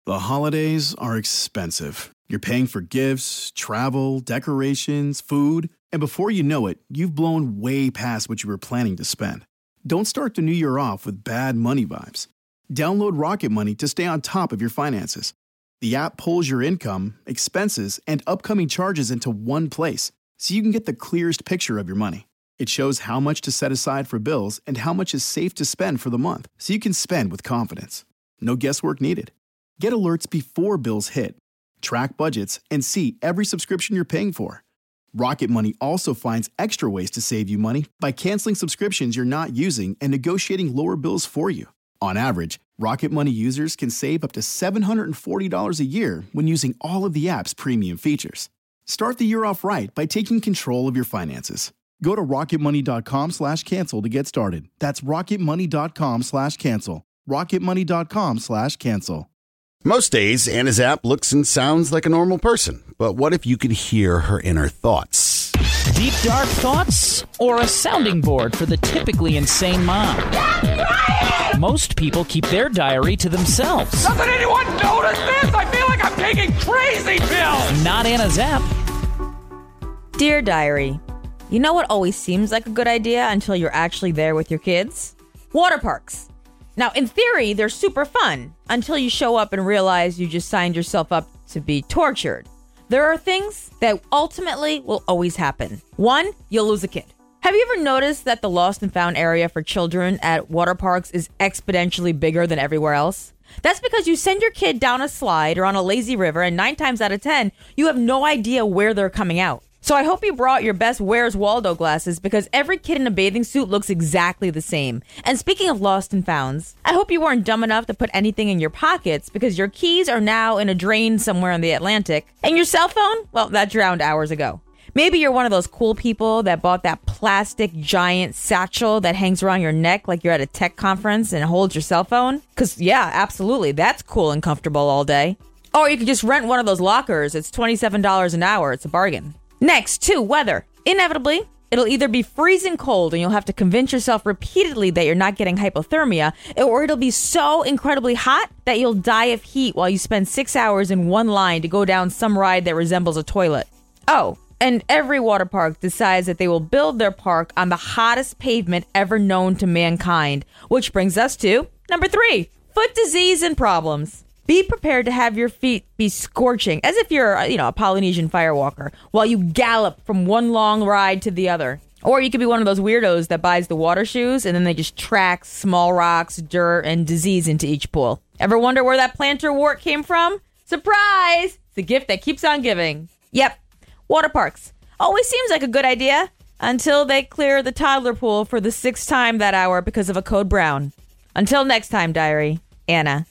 The holidays are expensive. You're paying for gifts, travel, decorations, food, and before you know it, you've blown way past what you were planning to spend. Don't start the new year off with bad money vibes. Download Rocket Money to stay on top of your finances. The app pulls your income, expenses, and upcoming charges into one place, so you can get the clearest picture of your money. It shows how much to set aside for bills and how much is safe to spend for the month, so you can spend with confidence. No guesswork needed. Get alerts before bills hit, track budgets, and see every subscription you're paying for. Rocket Money also finds extra ways to save you money by canceling subscriptions you're not using and negotiating lower bills for you. On average, Rocket Money users can save up to $740 a year when using all of the app's premium features. Start the year off right by taking control of your finances. Go to rocketmoney.com/cancel to get started. That's rocketmoney.com/cancel. rocketmoney.com/cancel. Most days, Anna's app looks and sounds like a normal person. But what if you could hear her inner thoughts? Deep, dark thoughts? Or a sounding board for the typically insane mom? Most people keep their diary to themselves. Doesn't anyone notice this? I feel like I'm taking crazy pills! Not Anna's app. Dear Diary, you know what always seems like a good idea until you're actually there with your kids? Water parks. Now, in theory, they're super fun until you show up and realize you just signed yourself up to be tortured. There are things that ultimately will always happen. One, you'll lose a kid. Have you ever noticed that the lost and found area for children at water parks is exponentially bigger than everywhere else? That's because you send your kid down a slide or on a lazy river, and 9 times out of 10, you have no idea where they're coming out. So I hope you brought your best Where's Waldo glasses, because every kid in a bathing suit looks exactly the same. And speaking of lost and founds, I hope you weren't dumb enough to put anything in your pockets, because your keys are now in a drain somewhere in the Atlantic. And your cell phone? Well, that drowned hours ago. Maybe you're one of those cool people that bought that plastic giant satchel that hangs around your neck like you're at a tech conference and holds your cell phone. Because, yeah, absolutely, that's cool and comfortable all day. Or you could just rent one of those lockers. It's $27 an hour. It's a bargain. Next, 2, weather. Inevitably, it'll either be freezing cold and you'll have to convince yourself repeatedly that you're not getting hypothermia, or it'll be so incredibly hot that you'll die of heat while you spend 6 hours in one line to go down some ride that resembles a toilet. Oh, and every water park decides that they will build their park on the hottest pavement ever known to mankind, which brings us to number 3, foot disease and problems. Be prepared to have your feet be scorching, as if you're, a Polynesian firewalker, while you gallop from one long ride to the other. Or you could be one of those weirdos that buys the water shoes and then they just track small rocks, dirt, and disease into each pool. Ever wonder where that plantar wart came from? Surprise! It's a gift that keeps on giving. Yep, water parks. Always seems like a good idea until they clear the toddler pool for the 6th time that hour because of a code brown. Until next time, Diary, Anna.